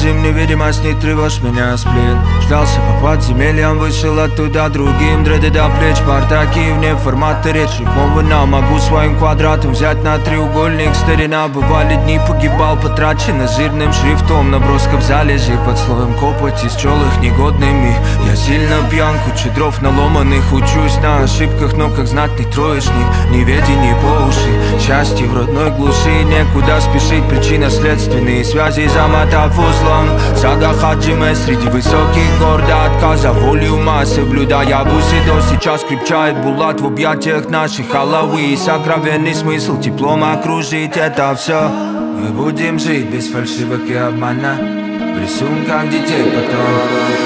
режим, невидимость, не тревожь меня, сплин. Ждался по подземельям, вышел оттуда другим. Дреды до плеч, партаки, вне формата речи мовына. Могу своим квадратом взять на треугольник. Старина, бывали дни, погибал, потрачено жирным шрифтом. Наброска в залежи под слоем копоти, счел их негодными. Я сильно пьян, куча дров наломанных. Учусь на ошибках, но как знатный троечник. Неведение по уши, счастье в родной глуши. Некуда спешить, причинно-следственные связи замотав узлом. Сага Хаджиме среди высоких гор до отказа воли ума соблюдая бусидо. Сейчас крепчает булат в объятиях наших Аллауи. И сокровенный смысл теплом окружить это все. Мы будем жить без фальшивок и обмана, в рисунках детей потом.